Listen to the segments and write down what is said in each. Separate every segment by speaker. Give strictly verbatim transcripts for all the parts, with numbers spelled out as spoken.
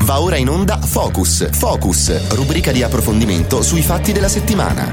Speaker 1: Va ora in onda Focus. Focus, rubrica di approfondimento sui fatti della settimana.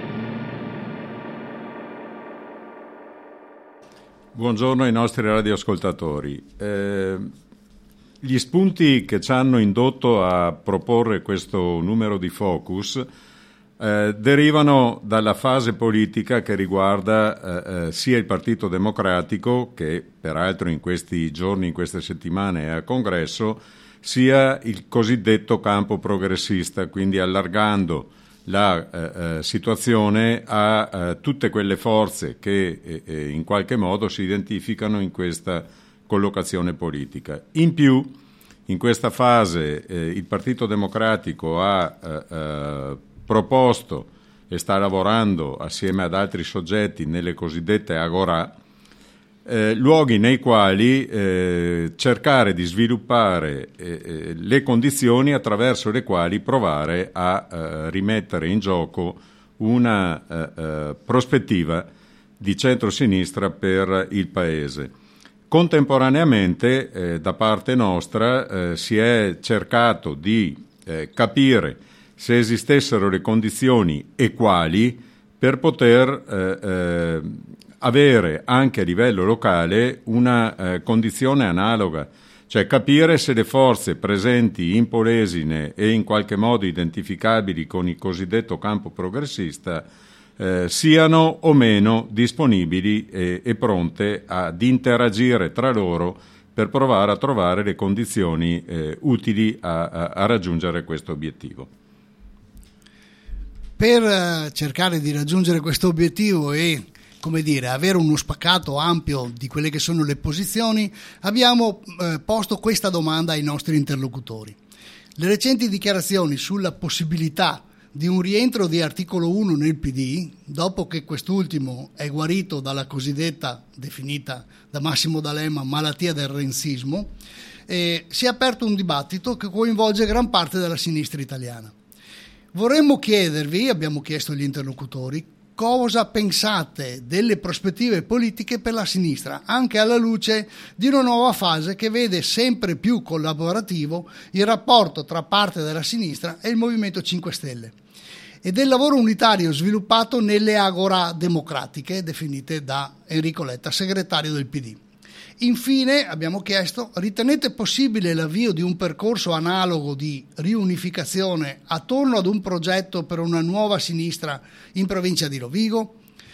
Speaker 2: Buongiorno ai nostri radioascoltatori. Eh, gli spunti che ci hanno indotto a proporre questo numero di Focus eh, derivano dalla fase politica che riguarda eh, sia il Partito Democratico, che peraltro in questi giorni, in queste settimane è a congresso, sia il cosiddetto campo progressista, quindi allargando la eh, situazione a eh, tutte quelle forze che eh, in qualche modo si identificano in questa collocazione politica. In più, in questa fase eh, il Partito Democratico ha eh, eh, proposto e sta lavorando assieme ad altri soggetti nelle cosiddette agorà, eh, luoghi nei quali eh, cercare di sviluppare eh, le condizioni attraverso le quali provare a eh, rimettere in gioco una eh, eh, prospettiva di centrosinistra per il Paese. Contemporaneamente, eh, da parte nostra, eh, si è cercato di eh, capire se esistessero le condizioni e quali per poter eh, eh, avere anche a livello locale una eh, condizione analoga, cioè capire se le forze presenti in Polesine e in qualche modo identificabili con il cosiddetto campo progressista eh, siano o meno disponibili e, e pronte ad interagire tra loro per provare a trovare le condizioni eh, utili a, a, a raggiungere questo obiettivo.
Speaker 3: Per cercare di raggiungere questo obiettivo e, come dire, avere uno spaccato ampio di quelle che sono le posizioni, abbiamo eh, posto questa domanda ai nostri interlocutori. Le recenti dichiarazioni sulla possibilità di un rientro di articolo uno nel P D, dopo che quest'ultimo è guarito dalla cosiddetta, definita da Massimo D'Alema, malattia del renzismo, eh, si è aperto un dibattito che coinvolge gran parte della sinistra italiana. Vorremmo chiedervi, abbiamo chiesto agli interlocutori, cosa pensate delle prospettive politiche per la sinistra, anche alla luce di una nuova fase che vede sempre più collaborativo il rapporto tra parte della sinistra e il Movimento cinque Stelle e del lavoro unitario sviluppato nelle agorà democratiche definite da Enrico Letta, segretario del P D. Infine abbiamo chiesto: ritenete possibile l'avvio di un percorso analogo di riunificazione attorno ad un progetto per una nuova sinistra in provincia di Rovigo?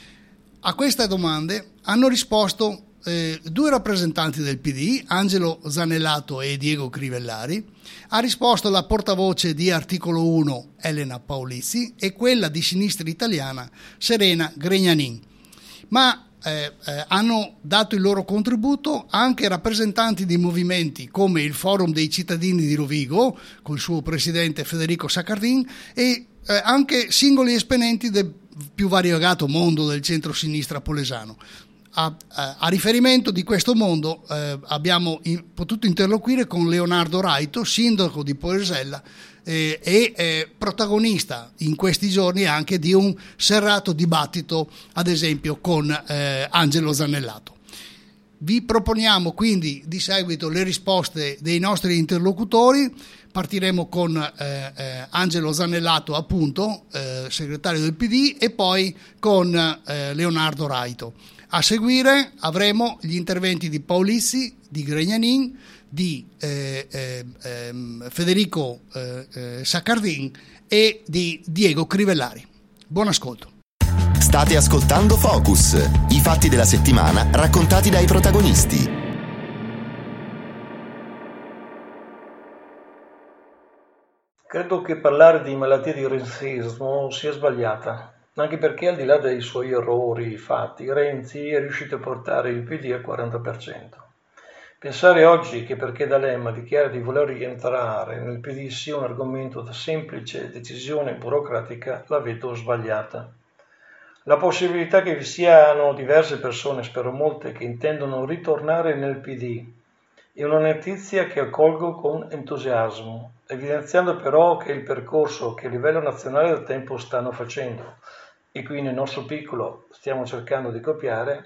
Speaker 3: A queste domande hanno risposto eh, due rappresentanti del P D, Angelo Zanellato e Diego Crivellari. Ha risposto la portavoce di Articolo uno, Elena Paolizzi, e quella di Sinistra Italiana, Serena Gregnanin. Ma Eh, eh, hanno dato il loro contributo anche rappresentanti di movimenti come il Forum dei Cittadini di Rovigo, col suo presidente Federico Saccardin, e eh, anche singoli esponenti del più variegato mondo del centro-sinistra polesano. A, a, a riferimento di questo mondo eh, abbiamo in, potuto interloquire con Leonardo Raito, sindaco di Polesella, Eh, e eh, protagonista in questi giorni anche di un serrato dibattito, ad esempio con eh, Angelo Zanellato. Vi proponiamo quindi di seguito le risposte dei nostri interlocutori. Partiremo con eh, eh, Angelo Zanellato, appunto, eh, segretario del P D, e poi con eh, Leonardo Raito. A seguire avremo gli interventi di Paolizzi, di Gregnanin, di eh, eh, eh, Federico eh, eh, Saccardin e di Diego Crivellari. Buon ascolto.
Speaker 1: State ascoltando Focus, i fatti della settimana raccontati dai protagonisti.
Speaker 4: Credo che parlare di malattia di renzismo sia sbagliata, anche perché al di là dei suoi errori fatti, Renzi è riuscito a portare il P D al quaranta per cento. Pensare oggi che perché D'Alema dichiara di voler rientrare nel P D sia un argomento da semplice decisione burocratica la vedo sbagliata. La possibilità che vi siano diverse persone, spero molte, che intendono ritornare nel P D è una notizia che accolgo con entusiasmo, evidenziando però che il percorso che a livello nazionale da tempo stanno facendo e qui nel nostro piccolo stiamo cercando di copiare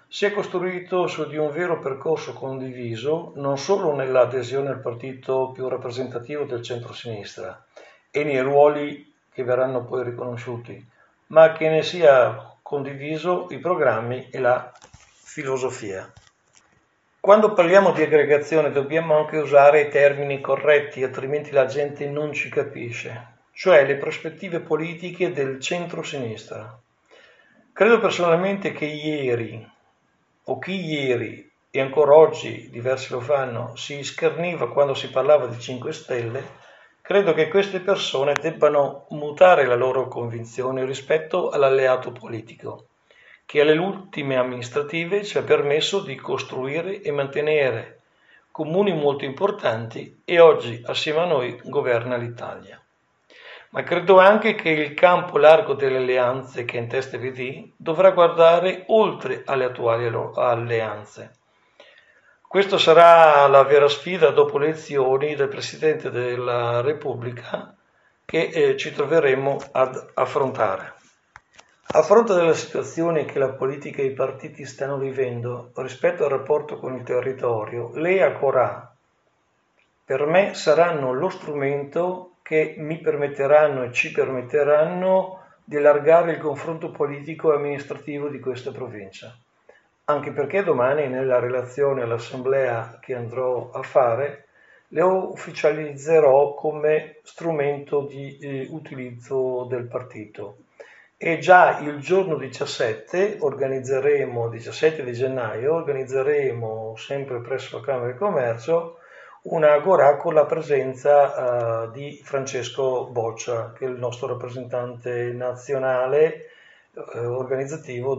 Speaker 4: si è costruito su di un vero percorso condiviso, non solo nell'adesione al partito più rappresentativo del centro-sinistra e nei ruoli che verranno poi riconosciuti, ma che ne sia condiviso i programmi e la filosofia. Quando parliamo di aggregazione dobbiamo anche usare i termini corretti, altrimenti la gente non ci capisce, cioè le prospettive politiche del centro-sinistra. Credo personalmente che ieri, o chi ieri, e ancora oggi diversi lo fanno, si scherniva quando si parlava di cinque Stelle, credo che queste persone debbano mutare la loro convinzione rispetto all'alleato politico, che alle ultime amministrative ci ha permesso di costruire e mantenere comuni molto importanti e oggi assieme a noi governa l'Italia. Ma credo anche che il campo largo delle alleanze che è in testa P D dovrà guardare oltre alle attuali alleanze. Questa sarà la vera sfida dopo le elezioni del Presidente della Repubblica che eh, ci troveremo ad affrontare. A fronte della situazione che la politica e i partiti stanno vivendo rispetto al rapporto con il territorio, le Agorà per me saranno lo strumento che mi permetteranno e ci permetteranno di allargare il confronto politico e amministrativo di questa provincia. Anche perché domani nella relazione all'assemblea che andrò a fare le ufficializzerò come strumento di eh, utilizzo del partito. E già il giorno diciassette organizzeremo, diciassette di gennaio, organizzeremo sempre presso la Camera di Commercio una Agorà con la presenza uh, di Francesco Boccia, che è il nostro rappresentante nazionale uh, organizzativo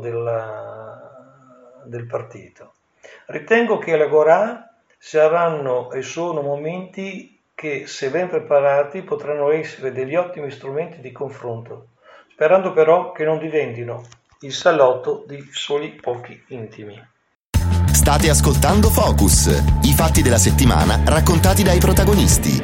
Speaker 4: della, del partito. Ritengo che le Agorà saranno e sono momenti che, se ben preparati, potranno essere degli ottimi strumenti di confronto, sperando però che non diventino il salotto di soli pochi intimi.
Speaker 1: State ascoltando Focus, i fatti della settimana raccontati dai protagonisti.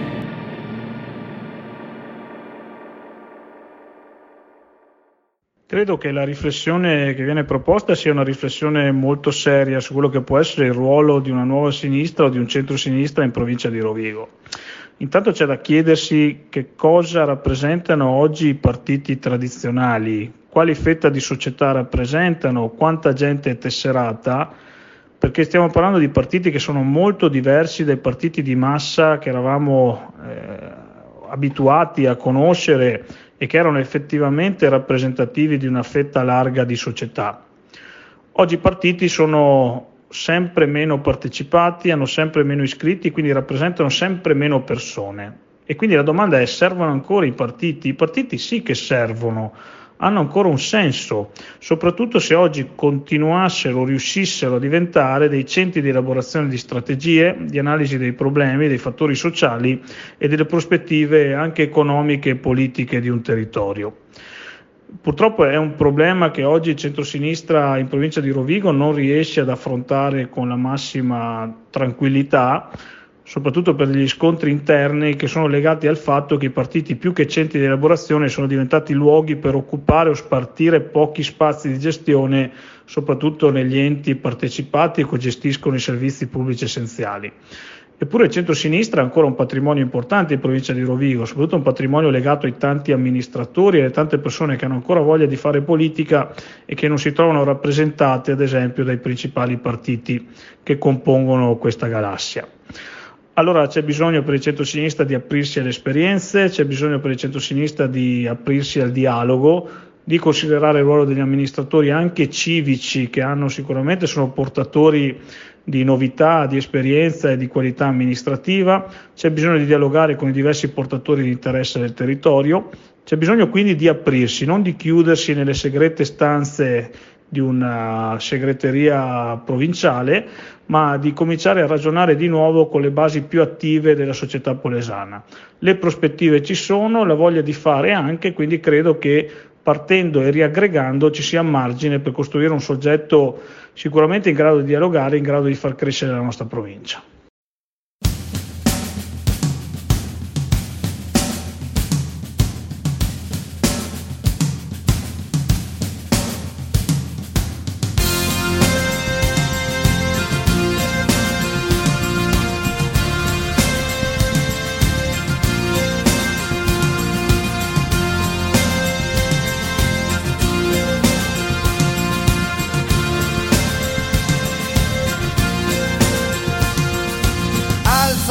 Speaker 5: Credo che la riflessione che viene proposta sia una riflessione molto seria su quello che può essere il ruolo di una nuova sinistra o di un centro-sinistra in provincia di Rovigo. Intanto c'è da chiedersi che cosa rappresentano oggi i partiti tradizionali, quali fetta di società rappresentano, quanta gente è tesserata, perché stiamo parlando di partiti che sono molto diversi dai partiti di massa che eravamo eh, abituati a conoscere e che erano effettivamente rappresentativi di una fetta larga di società. Oggi i partiti sono sempre meno partecipati, hanno sempre meno iscritti, quindi rappresentano sempre meno persone. E quindi la domanda è: servono ancora i partiti? I partiti sì che servono, hanno ancora un senso, soprattutto se oggi continuassero o riuscissero a diventare dei centri di elaborazione di strategie, di analisi dei problemi, dei fattori sociali e delle prospettive anche economiche e politiche di un territorio. Purtroppo è un problema che oggi il centrosinistra in provincia di Rovigo non riesce ad affrontare con la massima tranquillità, soprattutto per degli scontri interni che sono legati al fatto che i partiti, più che centri di elaborazione, sono diventati luoghi per occupare o spartire pochi spazi di gestione, soprattutto negli enti partecipati e che gestiscono i servizi pubblici essenziali. Eppure il centro-sinistra ha ancora un patrimonio importante in provincia di Rovigo, soprattutto un patrimonio legato ai tanti amministratori e alle tante persone che hanno ancora voglia di fare politica e che non si trovano rappresentate, ad esempio, dai principali partiti che compongono questa galassia. Allora c'è bisogno per il centro-sinistra di aprirsi alle esperienze, c'è bisogno per il centro-sinistra di aprirsi al dialogo, di considerare il ruolo degli amministratori anche civici, che hanno sicuramente sono portatori di novità, di esperienza e di qualità amministrativa. C'è bisogno di dialogare con i diversi portatori di interesse del territorio, c'è bisogno quindi di aprirsi, non di chiudersi nelle segrete stanze di una segreteria provinciale, ma di cominciare a ragionare di nuovo con le basi più attive della società polesana. Le prospettive ci sono, la voglia di fare anche, quindi credo che partendo e riaggregando ci sia margine per costruire un soggetto sicuramente in grado di dialogare, in grado di far crescere la nostra provincia.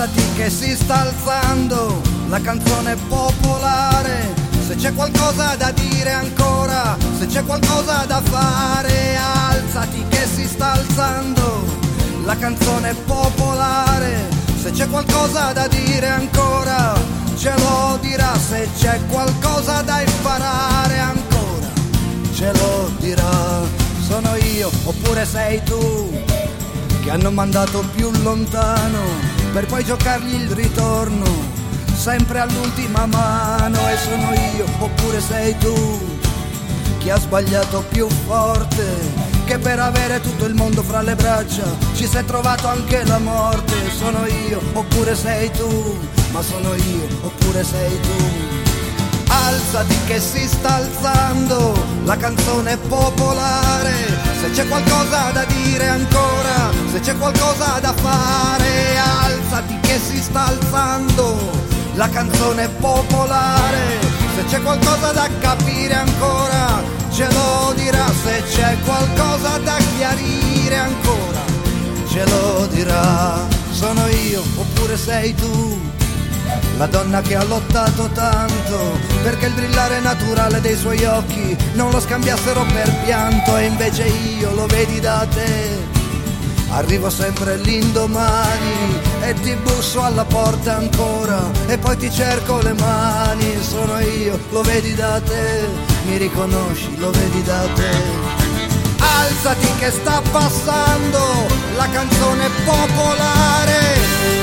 Speaker 6: Alzati che si sta alzando la canzone popolare. Se c'è qualcosa da dire ancora, se c'è qualcosa da fare, alzati che si sta alzando la canzone popolare. Se c'è qualcosa da dire ancora, ce lo dirà. Se c'è qualcosa da imparare ancora, ce lo dirà. Sono io oppure sei tu che hanno mandato più lontano per poi giocargli il ritorno sempre all'ultima mano. E sono io oppure sei tu che ha sbagliato più forte, che per avere tutto il mondo fra le braccia ci si è trovato anche la morte. Sono io oppure sei tu, ma sono io oppure sei tu. Alzati che si sta alzando la canzone popolare. Se c'è qualcosa da dire ancora, se c'è qualcosa da fare, alzati che si sta alzando la canzone popolare. Se c'è qualcosa da capire ancora, ce lo dirà. Se c'è qualcosa da chiarire ancora, ce lo dirà. Sono io oppure sei tu, la donna che ha lottato tanto perché il brillare naturale dei suoi occhi non lo scambiassero per pianto. E invece io, lo vedi da te, arrivo sempre l'indomani e ti busso alla porta ancora e poi ti cerco le mani. Sono io, lo vedi da te, mi riconosci, lo vedi da te. Alzati che sta passando la canzone popolare.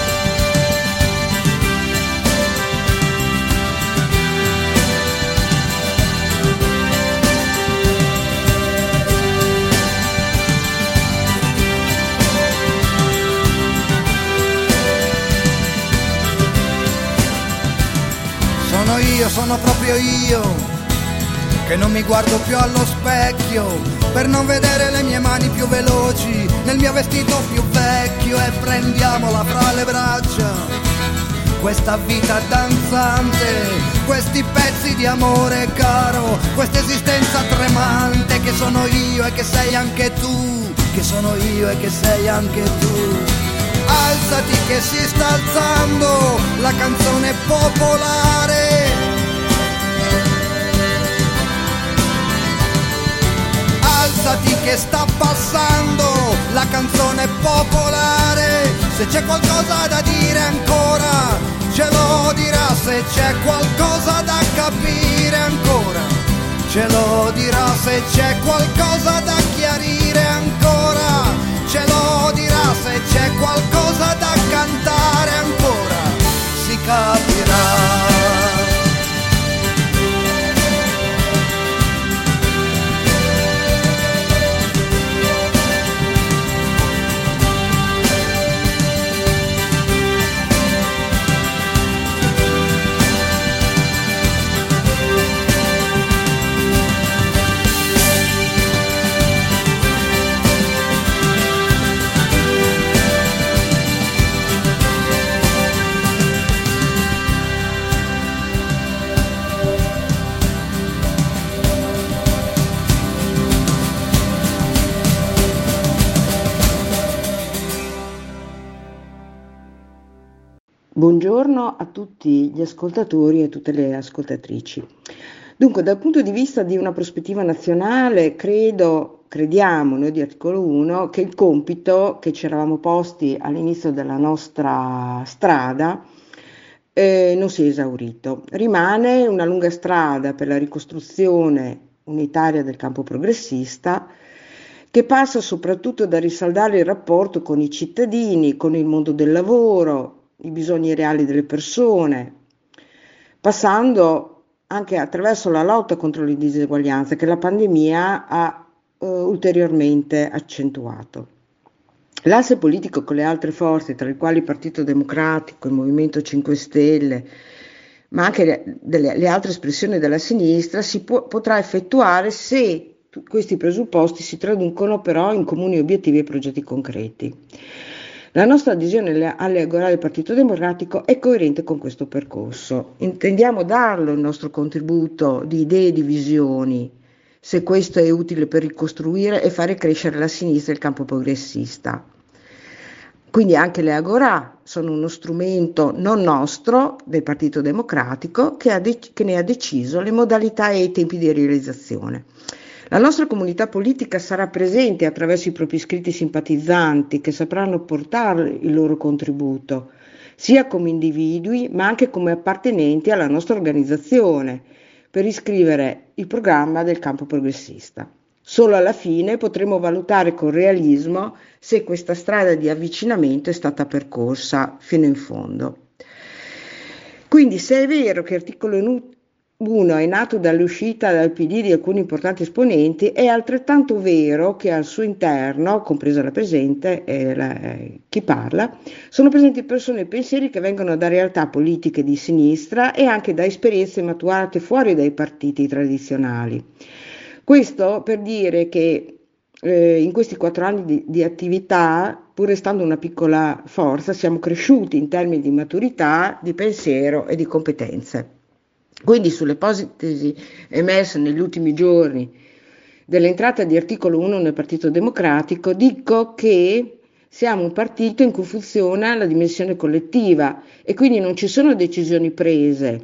Speaker 6: Sono io, sono proprio io, che non mi guardo più allo specchio per non vedere le mie mani più veloci nel mio vestito più vecchio. E prendiamola fra le braccia, questa vita danzante, questi pezzi di amore caro, questa esistenza tremante che sono io e che sei anche tu, che sono io e che sei anche tu. Alzati che si sta alzando la canzone popolare. Alzati che sta passando la canzone popolare. Se c'è qualcosa da dire ancora, ce lo dirà. Se c'è qualcosa da capire ancora, ce lo dirà. Se c'è qualcosa da chiarire ancora, ce lo dirà. Se c'è qualcosa da cantare ancora, si capirà.
Speaker 7: Buongiorno a tutti gli ascoltatori e a tutte le ascoltatrici. Dunque, dal punto di vista di una prospettiva nazionale, credo, crediamo noi di Articolo uno, che il compito che ci eravamo posti all'inizio della nostra strada eh, non si è esaurito. Rimane una lunga strada per la ricostruzione unitaria del campo progressista, che passa soprattutto da risaldare il rapporto con i cittadini, con il mondo del lavoro, i bisogni reali delle persone, passando anche attraverso la lotta contro le diseguaglianze che la pandemia ha eh, ulteriormente accentuato. L'asse politico con le altre forze, tra le quali il Partito Democratico, il Movimento cinque Stelle, ma anche le, delle, le altre espressioni della sinistra, si può, potrà effettuare se questi presupposti si traducono però in comuni obiettivi e progetti concreti. La nostra adesione alle agorali del Partito Democratico è coerente con questo percorso. Intendiamo darlo il nostro contributo di idee e di visioni, se questo è utile per ricostruire e fare crescere la sinistra e il campo progressista. Quindi anche le Agorà sono uno strumento non nostro, del Partito Democratico, che, ha de- che ne ha deciso le modalità e i tempi di realizzazione. La nostra comunità politica sarà presente attraverso i propri iscritti simpatizzanti che sapranno portare il loro contributo, sia come individui ma anche come appartenenti alla nostra organizzazione, per iscrivere il programma del campo progressista. Solo alla fine potremo valutare con realismo se questa strada di avvicinamento è stata percorsa fino in fondo. Quindi, se è vero che l'articolo uno è nato dall'uscita dal P D di alcuni importanti esponenti, è altrettanto vero che al suo interno, compresa la presente e la, eh, chi parla, sono presenti persone e pensieri che vengono da realtà politiche di sinistra e anche da esperienze maturate fuori dai partiti tradizionali. Questo per dire che eh, in questi quattro anni di, di attività, pur restando una piccola forza, siamo cresciuti in termini di maturità, di pensiero e di competenze. Quindi sulle ipotesi emerse negli ultimi giorni dell'entrata di articolo uno nel Partito Democratico, dico che siamo un partito in cui funziona la dimensione collettiva e quindi non ci sono decisioni prese.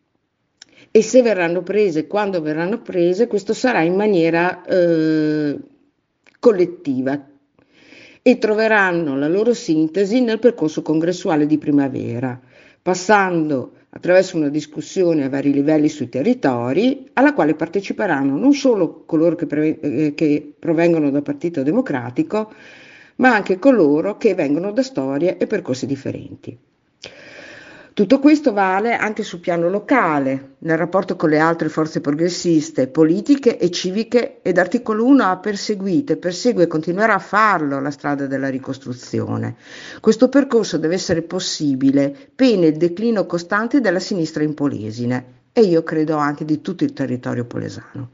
Speaker 7: E se verranno prese, quando verranno prese, questo sarà in maniera eh, collettiva e troveranno la loro sintesi nel percorso congressuale di primavera, passando attraverso una discussione a vari livelli sui territori, alla quale parteciperanno non solo coloro che, pre- eh, che provengono dal Partito Democratico, ma anche coloro che vengono da storie e percorsi differenti. Tutto questo vale anche sul piano locale, nel rapporto con le altre forze progressiste, politiche e civiche, ed articolo uno ha perseguito e persegue e continuerà a farlo la strada della ricostruzione. Questo percorso deve essere possibile pena il declino costante della sinistra in Polesine e io credo anche di tutto il territorio polesano.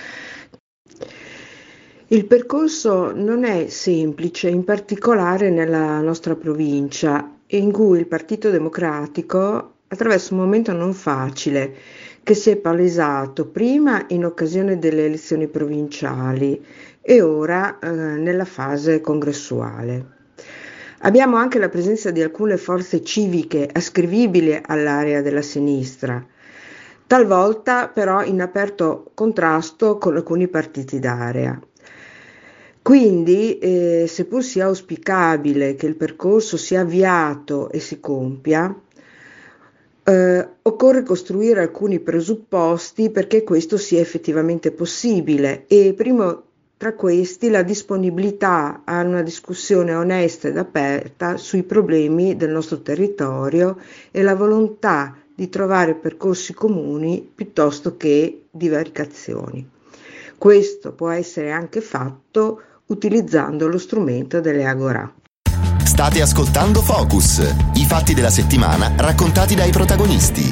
Speaker 7: Il percorso non è semplice, in particolare nella nostra provincia, in cui il Partito Democratico attraversa un momento non facile che si è palesato prima in occasione delle elezioni provinciali e ora eh, nella fase congressuale. Abbiamo anche la presenza di alcune forze civiche ascrivibili all'area della sinistra, talvolta però in aperto contrasto con alcuni partiti d'area. Quindi, eh, seppur sia auspicabile che il percorso sia avviato e si compia, eh, occorre costruire alcuni presupposti perché questo sia effettivamente possibile e primo tra questi la disponibilità a una discussione onesta ed aperta sui problemi del nostro territorio e la volontà di trovare percorsi comuni piuttosto che divaricazioni. Questo può essere anche fatto utilizzando lo strumento delle Agorà.
Speaker 1: State ascoltando Focus, i fatti della settimana raccontati dai protagonisti.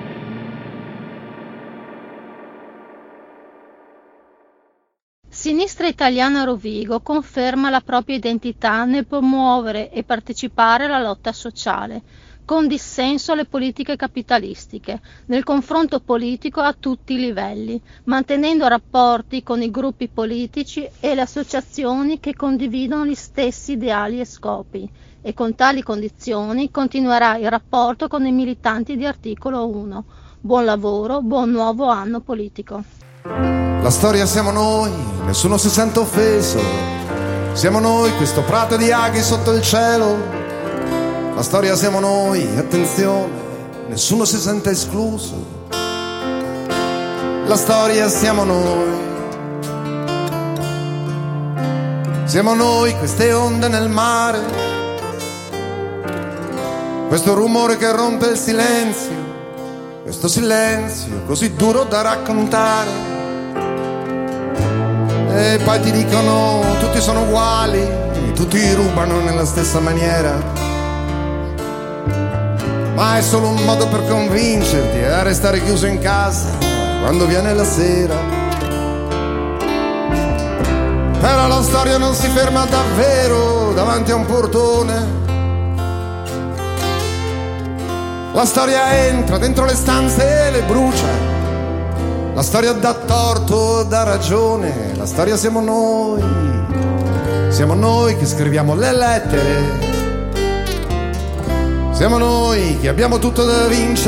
Speaker 8: Sinistra Italiana Rovigo conferma la propria identità nel promuovere e partecipare alla lotta sociale, con dissenso alle politiche capitalistiche, nel confronto politico a tutti i livelli, mantenendo rapporti con i gruppi politici e le associazioni che condividono gli stessi ideali e scopi, e con tali condizioni continuerà il rapporto con i militanti di articolo uno. Buon lavoro, buon nuovo anno politico.
Speaker 6: La storia siamo noi, nessuno si sente offeso, siamo noi questo prato di aghi sotto il cielo. La storia siamo noi, attenzione, nessuno si sente escluso. La storia siamo noi. Siamo noi queste onde nel mare, questo rumore che rompe il silenzio, questo silenzio così duro da raccontare. E poi ti dicono tutti sono uguali, tutti rubano nella stessa maniera. Ma è solo un modo per convincerti a restare chiuso in casa quando viene la sera. Però la storia non si ferma davvero davanti a un portone. La storia entra dentro le stanze e le brucia. La storia dà torto, dà ragione. La storia siamo noi. Siamo noi che scriviamo le lettere
Speaker 9: Siamo noi che abbiamo tutto da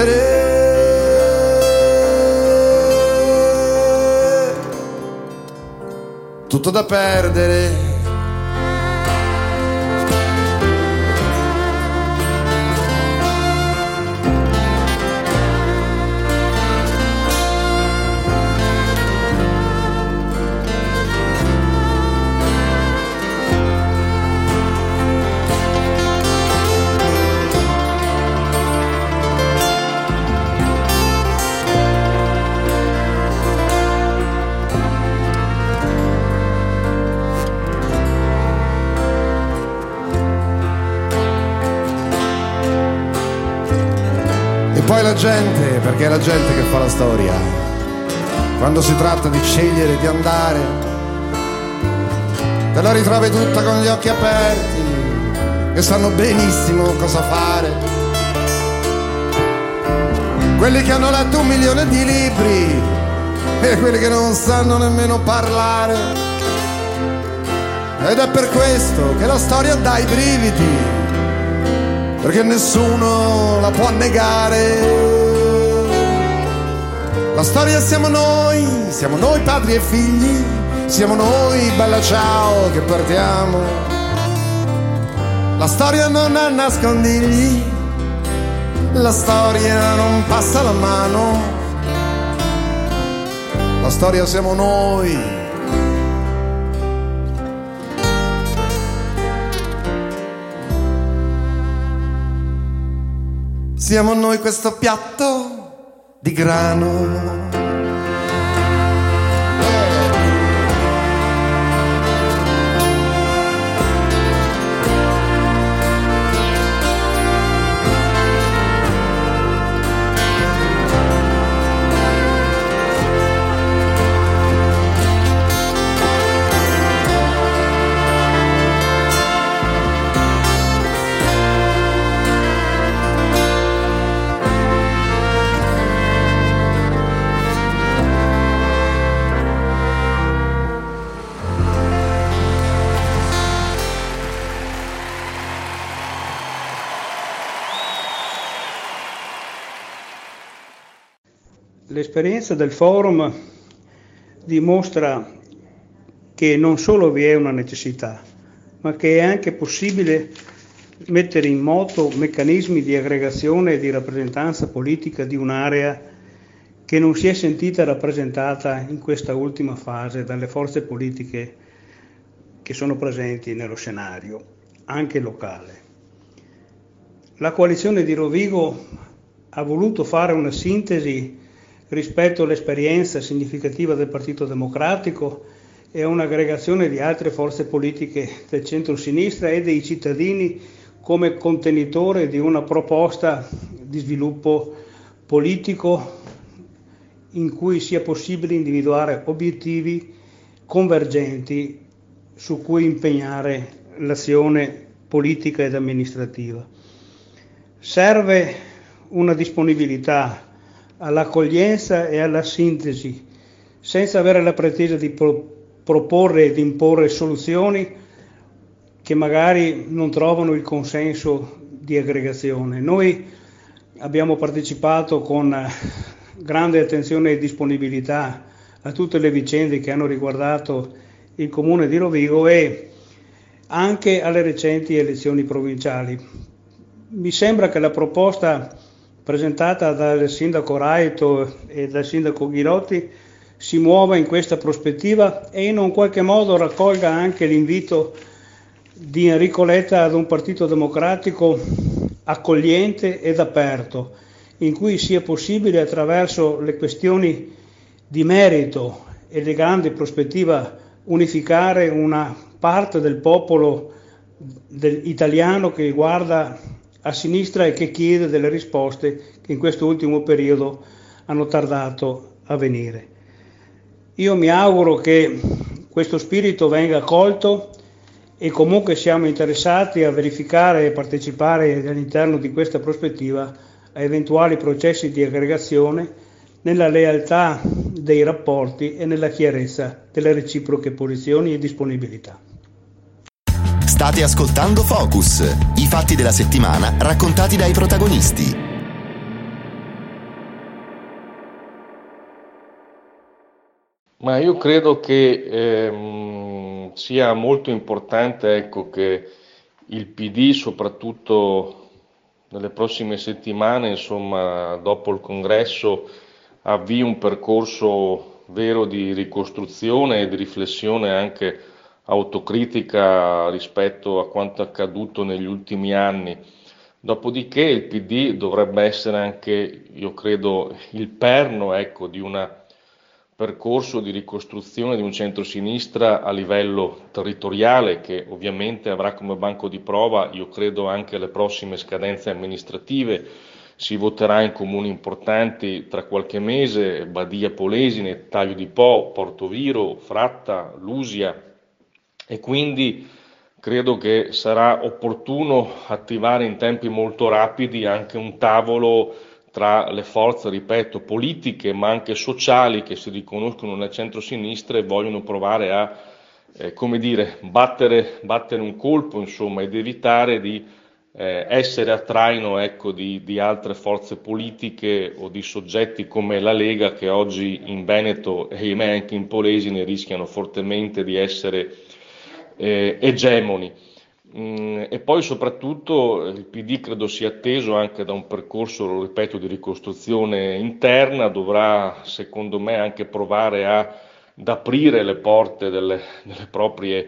Speaker 9: vincere, tutto da perdere. Poi la gente, perché è la gente che fa la storia, quando si tratta di scegliere di andare, te la ritrovi tutta con gli occhi aperti, che sanno benissimo cosa fare. Quelli che hanno letto un milione di libri e quelli che non sanno nemmeno parlare. Ed è per questo che la storia dà i brividi, perché nessuno la può negare. La storia siamo noi, siamo noi padri e figli, siamo noi, bella ciao, che partiamo. La storia non ha nascondigli, la storia non passa la mano. La storia siamo noi. Siamo noi questo piatto di grano.
Speaker 10: L'esperienza del forum dimostra che non solo vi è una necessità, ma che è anche possibile mettere in moto meccanismi di aggregazione e di rappresentanza politica di un'area che non si è sentita rappresentata in questa ultima fase dalle forze politiche che sono presenti nello scenario, anche locale. La coalizione di Rovigo ha voluto fare una sintesi rispetto all'esperienza significativa del Partito Democratico e a un'aggregazione di altre forze politiche del centro-sinistra e dei cittadini come contenitore di una proposta di sviluppo politico in cui sia possibile individuare obiettivi convergenti su cui impegnare l'azione politica ed amministrativa. Serve una disponibilità all'accoglienza e alla sintesi, senza avere la pretesa di pro- proporre e di imporre soluzioni che magari non trovano il consenso di aggregazione. Noi abbiamo partecipato con grande attenzione e disponibilità a tutte le vicende che hanno riguardato il Comune di Rovigo e anche alle recenti elezioni provinciali. Mi sembra che la proposta presentata dal sindaco Raito e dal sindaco Ghirotti si muova in questa prospettiva e in un qualche modo raccolga anche l'invito di Enrico Letta ad un partito democratico accogliente ed aperto, in cui sia possibile attraverso le questioni di merito e le grandi prospettive unificare una parte del popolo del, italiano che guarda a sinistra e che chiede delle risposte che in questo ultimo periodo hanno tardato a venire. Io mi auguro che questo spirito venga colto e comunque siamo interessati a verificare e partecipare all'interno di questa prospettiva a eventuali processi di aggregazione nella lealtà dei rapporti e nella chiarezza delle reciproche posizioni e disponibilità.
Speaker 1: State ascoltando Focus, i fatti della settimana raccontati dai protagonisti.
Speaker 11: Ma io credo che ehm, sia molto importante, ecco, che il P D, soprattutto nelle prossime settimane, insomma, dopo il congresso, avvii un percorso vero di ricostruzione e di riflessione anche autocritica rispetto a quanto accaduto negli ultimi anni. Dopodiché il P D dovrebbe essere anche, io credo, il perno, ecco, di un percorso di ricostruzione di un centrosinistra a livello territoriale, che ovviamente avrà come banco di prova, io credo, anche le prossime scadenze amministrative. Si voterà in comuni importanti tra qualche mese: Badia Polesine, Taglio di Po, Portoviro, Fratta, Lusia, e quindi credo che sarà opportuno attivare in tempi molto rapidi anche un tavolo tra le forze, ripeto, politiche ma anche sociali che si riconoscono nel centro-sinistra e vogliono provare a, eh, come dire, battere, battere un colpo, insomma, ed evitare di eh, essere a traino, ecco, di, di altre forze politiche o di soggetti come la Lega, che oggi in Veneto e anche in Polesine rischiano fortemente di essere eh, egemoni. Mm, e poi soprattutto il P D credo sia atteso anche da un percorso, lo ripeto, di ricostruzione interna. Dovrà, secondo me, anche provare a, ad aprire le porte delle, delle proprie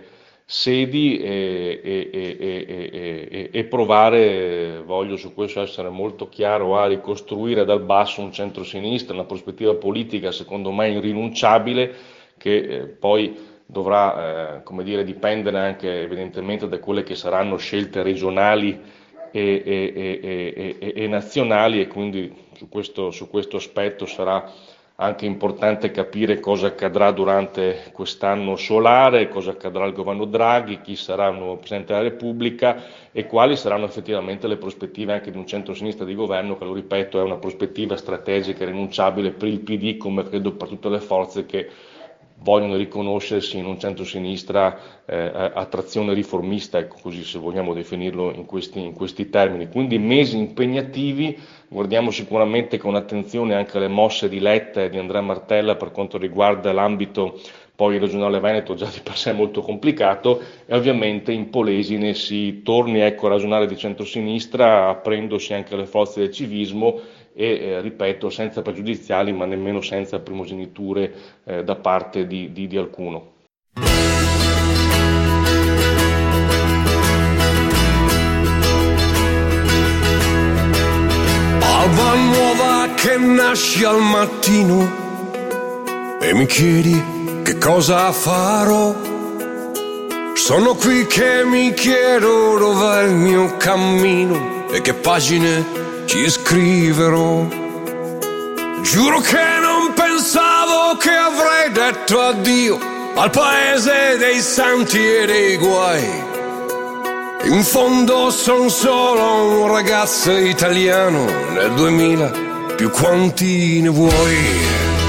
Speaker 11: sedi e, e, e, e, e, e provare, voglio su questo essere molto chiaro, a ricostruire dal basso un centro-sinistra, una prospettiva politica secondo me irrinunciabile, che eh, poi dovrà eh, come dire, dipendere anche evidentemente da quelle che saranno scelte regionali e, e, e, e, e nazionali, e quindi su questo, su questo aspetto sarà anche importante capire cosa accadrà durante quest'anno solare, cosa accadrà al governo Draghi, chi sarà il nuovo Presidente della Repubblica e quali saranno effettivamente le prospettive anche di un centro-sinistra di governo, che, lo ripeto, è una prospettiva strategica e rinunciabile per il P D, come credo per tutte le forze che vogliono riconoscersi in un centro-sinistra eh, a trazione riformista, ecco, così se vogliamo definirlo in questi, in questi termini. Quindi mesi impegnativi, guardiamo sicuramente con attenzione anche alle mosse di Letta e di Andrea Martella per quanto riguarda l'ambito poi regionale Veneto, già di per sé molto complicato, e ovviamente in Polesine si torni, ecco, a ragionare di centro-sinistra, aprendosi anche alle forze del civismo e, eh, ripeto, senza pregiudiziali ma nemmeno senza primogeniture eh, da parte di, di, di alcuno.
Speaker 12: Alba nuova che nasce al mattino e mi chiedi che cosa farò. Sono qui che mi chiedo dov'è il mio cammino e che pagine ci scriverò. Giuro che non pensavo che avrei detto addio al paese dei santi e dei guai. In fondo son solo un ragazzo italiano nel duemila, più quanti ne vuoi.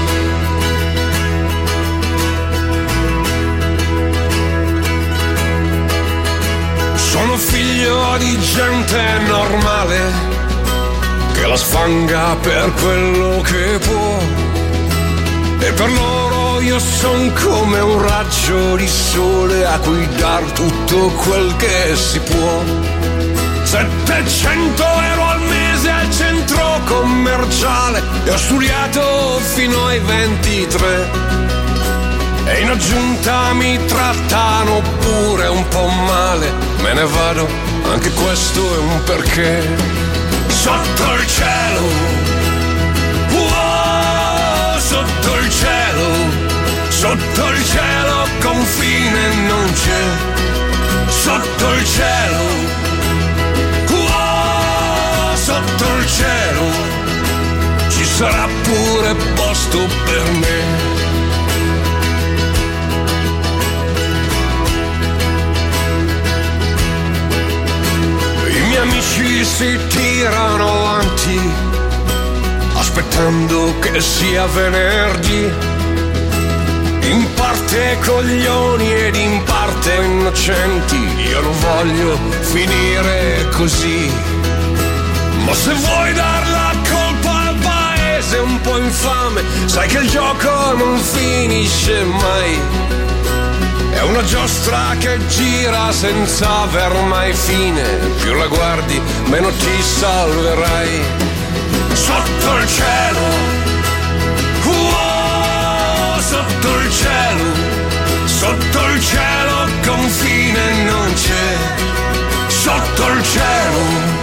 Speaker 12: Sono figlio di gente normale che la sfanga per quello che può, e per loro io son come un raggio di sole a cui dar tutto quel che si può. Settecento euro al mese al centro commerciale e ho studiato fino ai ventitré, e in aggiunta mi trattano pure un po' male. Me ne vado, anche questo è un perché. Sotto il cielo, wow, sotto il cielo, sotto il cielo confine non c'è. Sotto il cielo, wow, sotto il cielo ci sarà pure posto per me. Amici si tirano avanti aspettando che sia venerdì. in parte coglioni ed in parte innocenti. Io non voglio finire così, ma se vuoi dar la colpa al paese un po' infame, sai che il gioco non finisce mai. È una giostra che gira senza aver mai fine. Più la guardi, meno ti salverai. Sotto il cielo, oh, sotto il cielo, sotto il cielo confine non c'è. Sotto il cielo,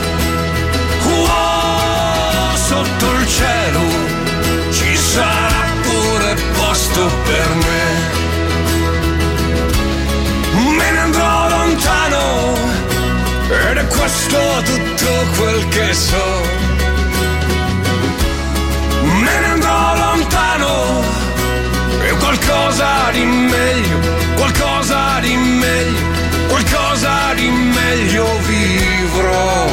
Speaker 12: oh, sotto il cielo ci sarà pure posto per me. Me ne andrò lontano ed è questo tutto quel che so. Me ne andrò lontano e qualcosa di meglio, qualcosa di meglio, qualcosa di meglio vivrò.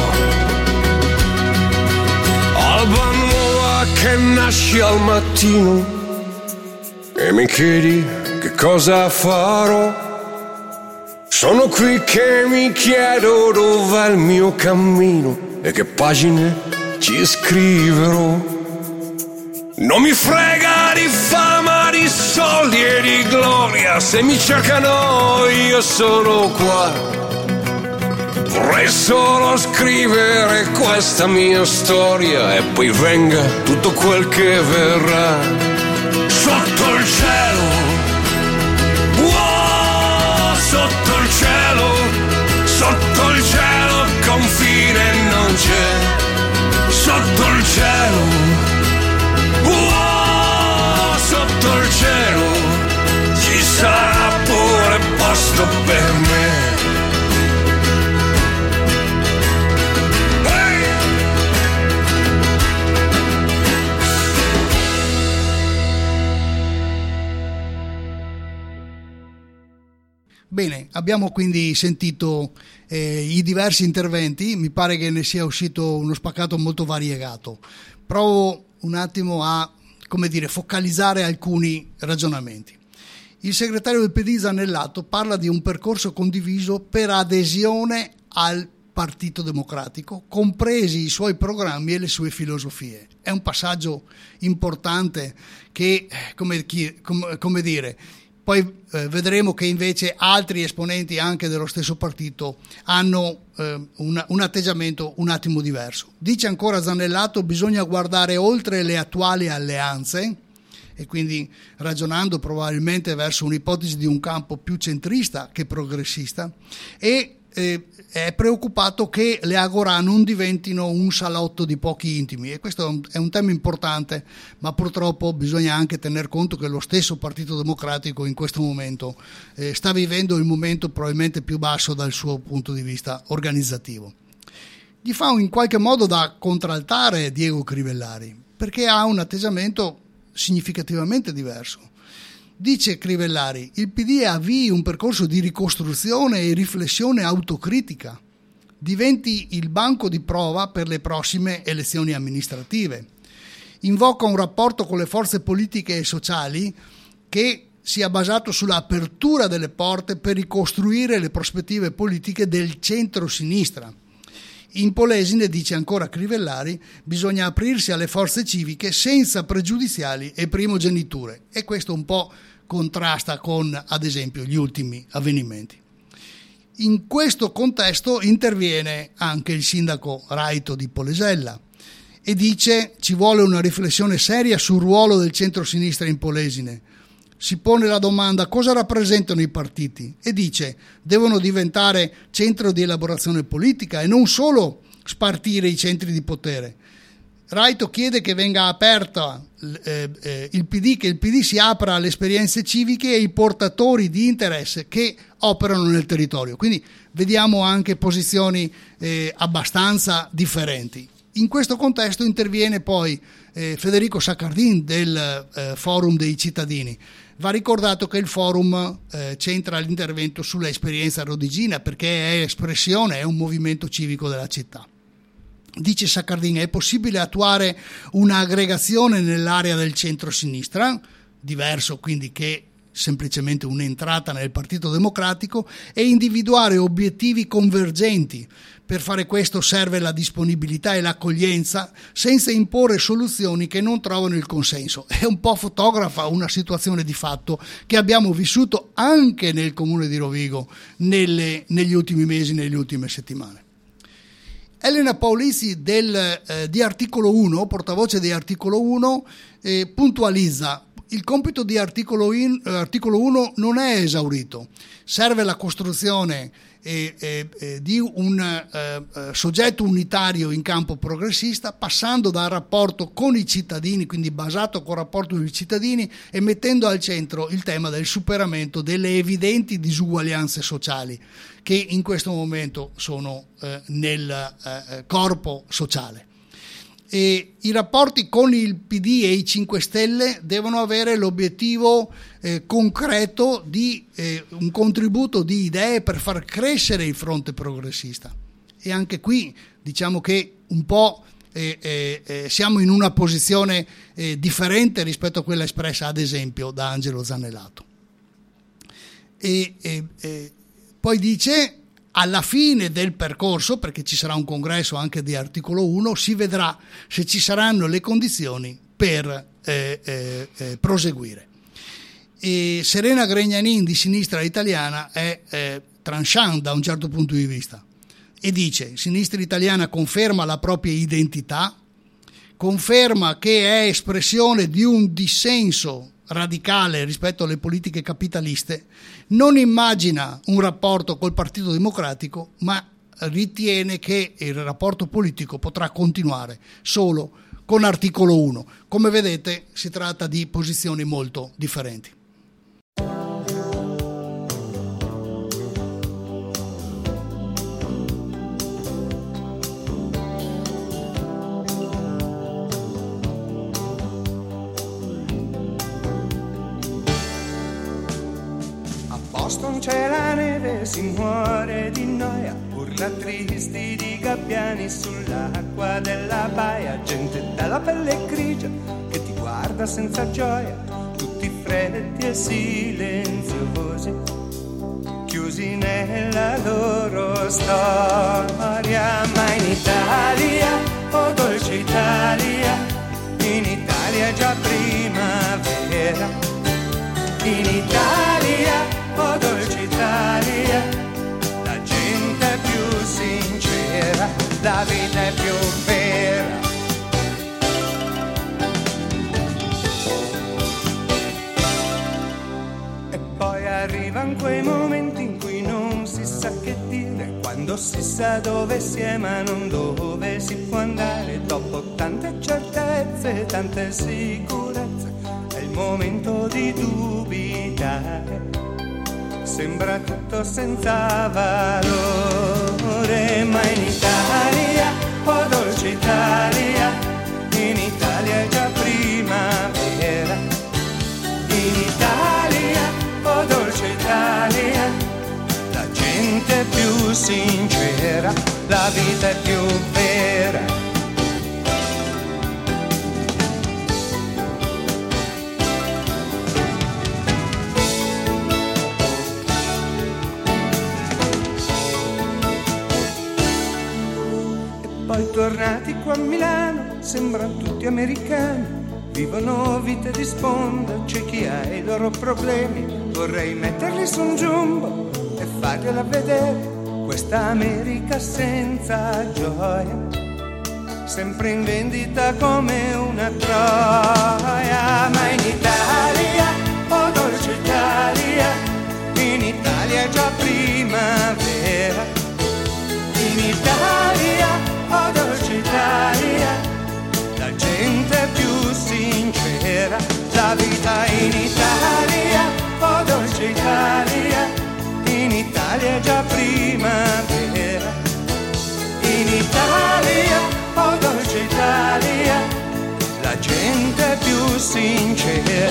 Speaker 12: Alba nuova che nasce al mattino e mi chiedi che cosa farò. Sono qui che mi chiedo dov'è il mio cammino e che pagine ci scriverò. Non mi frega di fama, di soldi e di gloria, se mi cercano io sono qua. Vorrei solo scrivere questa mia storia e poi venga tutto quel che verrà. Sotto il cielo, wow, sotto il cielo, sotto il cielo confine non c'è. Sotto il cielo, wow, sotto il cielo ci sarà pure posto per me. Hey!
Speaker 3: Bene, abbiamo quindi sentito eh, i diversi interventi, mi pare che ne sia uscito uno spaccato molto variegato. Provo un attimo a, come dire, focalizzare alcuni ragionamenti. Il segretario del P D Zanellato parla di un percorso condiviso per adesione al Partito Democratico, compresi i suoi programmi e le sue filosofie. È un passaggio importante che, come, come, come dire, poi eh, vedremo che invece altri esponenti anche dello stesso partito hanno eh, un, un atteggiamento un attimo diverso. Dice ancora Zanellato: bisogna guardare oltre le attuali alleanze, e quindi ragionando probabilmente verso un'ipotesi di un campo più centrista che progressista, e eh, è preoccupato che le agorà non diventino un salotto di pochi intimi, e questo è un, è un tema importante, ma purtroppo bisogna anche tener conto che lo stesso Partito Democratico in questo momento eh, sta vivendo il momento probabilmente più basso dal suo punto di vista organizzativo. Gli fa in qualche modo da contraltare Diego Crivellari, perché ha un atteggiamento significativamente diverso. Dice Crivellari: il P D avvii un percorso di ricostruzione e riflessione autocritica, diventi il banco di prova per le prossime elezioni amministrative, invoca un rapporto con le forze politiche e sociali che sia basato sull'apertura delle porte per ricostruire le prospettive politiche del centro-sinistra. In Polesine, dice ancora Crivellari, bisogna aprirsi alle forze civiche senza pregiudiziali e primogeniture, e questo un po' contrasta con, ad esempio, gli ultimi avvenimenti. In questo contesto interviene anche il sindaco Raito di Polesella e dice: ci vuole una riflessione seria sul ruolo del centro-sinistra in Polesine. Si pone la domanda: cosa rappresentano i partiti? E dice: devono diventare centro di elaborazione politica e non solo spartire i centri di potere. Raito chiede che venga aperta eh, eh, il P D, che il P D si apra alle esperienze civiche e ai portatori di interesse che operano nel territorio. Quindi vediamo anche posizioni eh, abbastanza differenti. In questo contesto interviene poi eh, Federico Saccardin del eh, Forum dei Cittadini. Va ricordato che il forum eh, centra l'intervento sull'esperienza rodigina, perché è espressione, è un movimento civico della città. Dice Saccardin: è possibile attuare un'aggregazione nell'area del centro-sinistra, diverso quindi che semplicemente un'entrata nel Partito Democratico, e individuare obiettivi convergenti. Per fare questo serve la disponibilità e l'accoglienza, senza imporre soluzioni che non trovano il consenso. È un po' fotografa una situazione di fatto che abbiamo vissuto anche nel comune di Rovigo nelle, negli ultimi mesi, nelle ultime settimane. Elena Paolizzi del, eh, di Articolo uno, portavoce di Articolo uno, eh, puntualizza: il compito di Articolo, in, eh, Articolo uno non è esaurito, serve la costruzione eh, eh, di un eh, soggetto unitario in campo progressista, passando dal rapporto con i cittadini, quindi basato col rapporto con i cittadini, e mettendo al centro il tema del superamento delle evidenti disuguaglianze sociali che in questo momento sono eh, nel eh, corpo sociale. E i rapporti con il P D e i cinque Stelle devono avere l'obiettivo eh, concreto di eh, un contributo di idee per far crescere il fronte progressista. E anche qui diciamo che un po' eh, eh, eh, siamo in una posizione eh, differente rispetto a quella espressa ad esempio da Angelo Zanellato. E, e, e poi dice: alla fine del percorso, perché ci sarà un congresso anche di Articolo uno, si vedrà se ci saranno le condizioni per eh, eh, eh, proseguire. E Serena Gregnanin di Sinistra Italiana è eh, tranchant da un certo punto di vista e dice: Sinistra Italiana conferma la propria identità, conferma che è espressione di un dissenso radicale rispetto alle politiche capitaliste, non immagina un rapporto col Partito Democratico, ma ritiene che il rapporto politico potrà continuare solo con Articolo uno. Come vedete, si tratta di posizioni molto differenti.
Speaker 13: Boston c'è la neve, si muore di noia, urla tristi di gabbiani sull'acqua della baia, gente dalla pelle grigia che ti guarda senza gioia, tutti freddi e silenziosi, chiusi nella loro storia. Ma in Italia, oh dolce Italia, in Italia è già primavera, in Italia, oh dolce Italia, la gente è più sincera, la vita è più vera. E poi arrivano quei momenti in cui non si sa che dire, quando si sa dove si è ma non dove si può andare, dopo tante certezze, tante sicurezze, è il momento di dubitare. Sembra tutto senza valore, ma in Italia, oh dolce Italia, in Italia è già primavera, in Italia, oh dolce Italia, la gente è più sincera, la vita è più vera. Poi tornati qua a Milano, sembrano tutti americani, vivono vite di sponda, c'è chi ha i loro problemi, vorrei metterli su un jumbo e fargliela vedere, questa America senza gioia, sempre in vendita come una troia. Ma in Italia, oh dolce Italia, in Italia è già primavera, in Italia, oh dolce Italia, la gente è più sincera, la vita in Italia, oh dolce Italia, in Italia è già primavera, in Italia, oh dolce Italia, la gente è più sincera.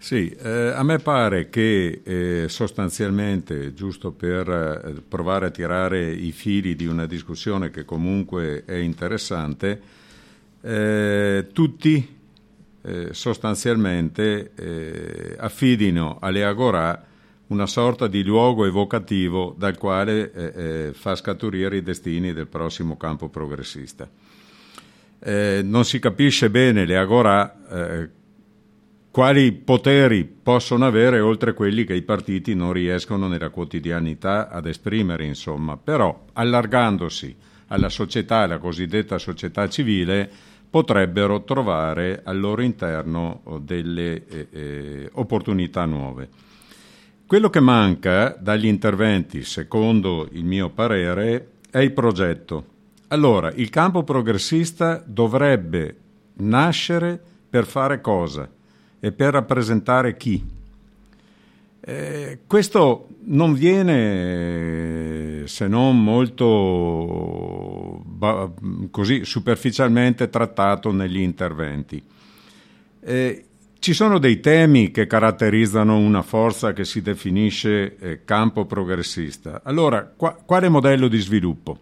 Speaker 2: Sì, eh, a me pare che eh, sostanzialmente, giusto per eh, provare a tirare i fili di una discussione che comunque è interessante, eh, tutti eh, sostanzialmente eh, affidino alle agorà una sorta di luogo evocativo dal quale eh, eh, fa scaturire i destini del prossimo campo progressista. Eh, non si capisce bene le agorà eh, quali poteri possono avere oltre quelli che i partiti non riescono nella quotidianità ad esprimere, insomma. Però allargandosi alla società, alla cosiddetta società civile, potrebbero trovare al loro interno delle eh, eh, opportunità nuove. Quello che manca dagli interventi, secondo il mio parere, è il progetto. Allora, il campo progressista dovrebbe nascere per fare cosa e per rappresentare chi? Eh, questo non viene, se non molto ba- così superficialmente trattato negli interventi. Eh, Ci sono dei temi che caratterizzano una forza che si definisce eh, campo progressista. Allora, qua, quale modello di sviluppo?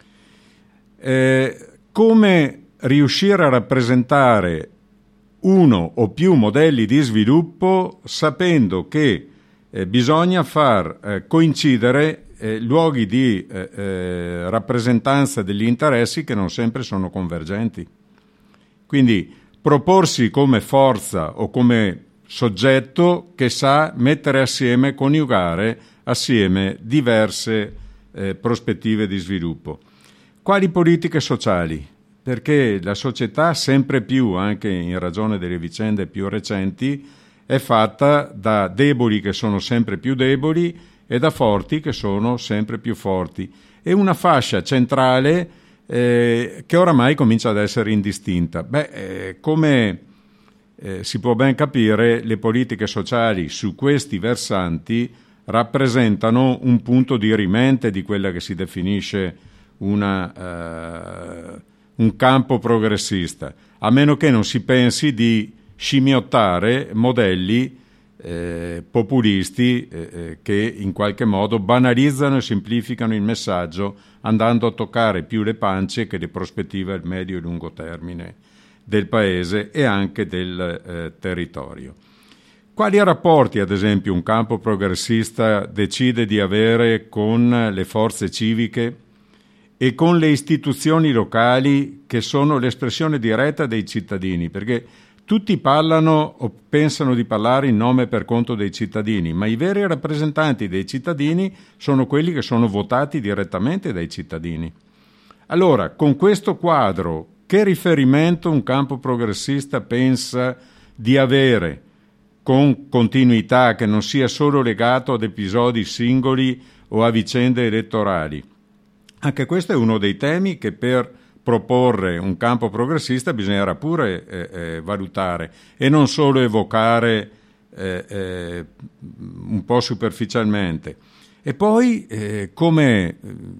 Speaker 2: Eh, come riuscire a rappresentare uno o più modelli di sviluppo sapendo che eh, bisogna far eh, coincidere eh, luoghi di eh, eh, rappresentanza degli interessi che non sempre sono convergenti. Quindi proporsi come forza o come soggetto che sa mettere assieme, coniugare assieme diverse eh, prospettive di sviluppo. Quali politiche sociali? Perché la società sempre più, anche in ragione delle vicende più recenti, è fatta da deboli che sono sempre più deboli e da forti che sono sempre più forti. E una fascia centrale Eh, che oramai comincia ad essere indistinta. Beh, eh, come eh, si può ben capire, le politiche sociali su questi versanti rappresentano un punto di rimente di quella che si definisce una, eh, un campo progressista, a meno che non si pensi di scimmiottare modelli eh, populisti eh, che in qualche modo banalizzano e semplificano il messaggio, andando a toccare più le pance che le prospettive a medio e lungo termine del paese e anche del eh, territorio. Quali rapporti, ad esempio, un campo progressista decide di avere con le forze civiche e con le istituzioni locali che sono l'espressione diretta dei cittadini? Perché tutti parlano o pensano di parlare in nome e per conto dei cittadini, ma i veri rappresentanti dei cittadini sono quelli che sono votati direttamente dai cittadini. Allora, con questo quadro, che riferimento un campo progressista pensa di avere con continuità che non sia solo legato ad episodi singoli o a vicende elettorali? Anche questo è uno dei temi che per proporre un campo progressista bisognerà pure eh, eh, valutare e non solo evocare eh, eh, un po' superficialmente. E poi eh, come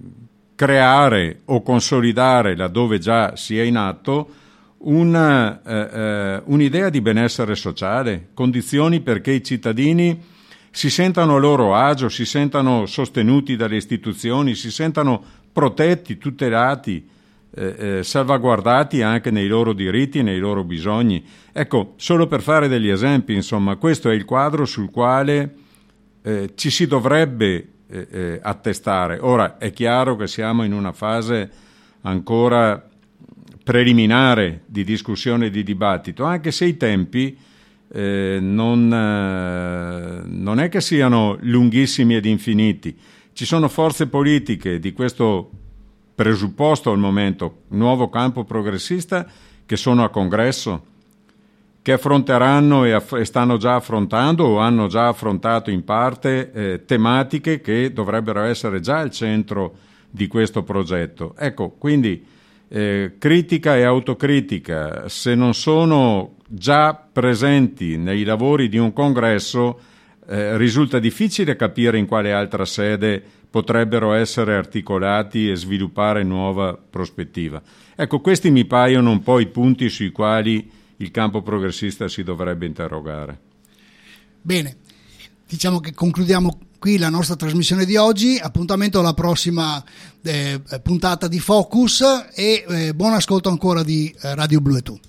Speaker 2: creare o consolidare, laddove già sia in atto, una, eh, eh, un'idea di benessere sociale, condizioni perché i cittadini si sentano a loro agio, si sentano sostenuti dalle istituzioni, si sentano protetti, tutelati, Eh, eh, salvaguardati anche nei loro diritti e nei loro bisogni. Ecco, solo per fare degli esempi, insomma, questo è il quadro sul quale eh, ci si dovrebbe eh, eh, attestare. Ora, è chiaro che siamo in una fase ancora preliminare di discussione e di dibattito, anche se i tempi eh, non, eh, non è che siano lunghissimi ed infiniti. Ci sono forze politiche di questo presupposto al momento, nuovo campo progressista, che sono a congresso, che affronteranno e, aff- e stanno già affrontando o hanno già affrontato in parte eh, tematiche che dovrebbero essere già al centro di questo progetto. Ecco, quindi eh, critica e autocritica, se non sono già presenti nei lavori di un congresso, eh, risulta difficile capire in quale altra sede potrebbero essere articolati e sviluppare nuova prospettiva. Ecco, questi mi paiono un po' i punti sui quali il campo progressista si dovrebbe interrogare.
Speaker 3: Bene, diciamo che concludiamo qui la nostra trasmissione di oggi. Appuntamento alla prossima eh, puntata di Focus e eh, buon ascolto ancora di eh, Radio Blu e Tu.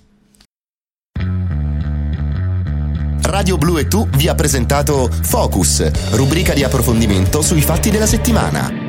Speaker 1: Radio Blu e Tu vi ha presentato Focus, rubrica di approfondimento sui fatti della settimana.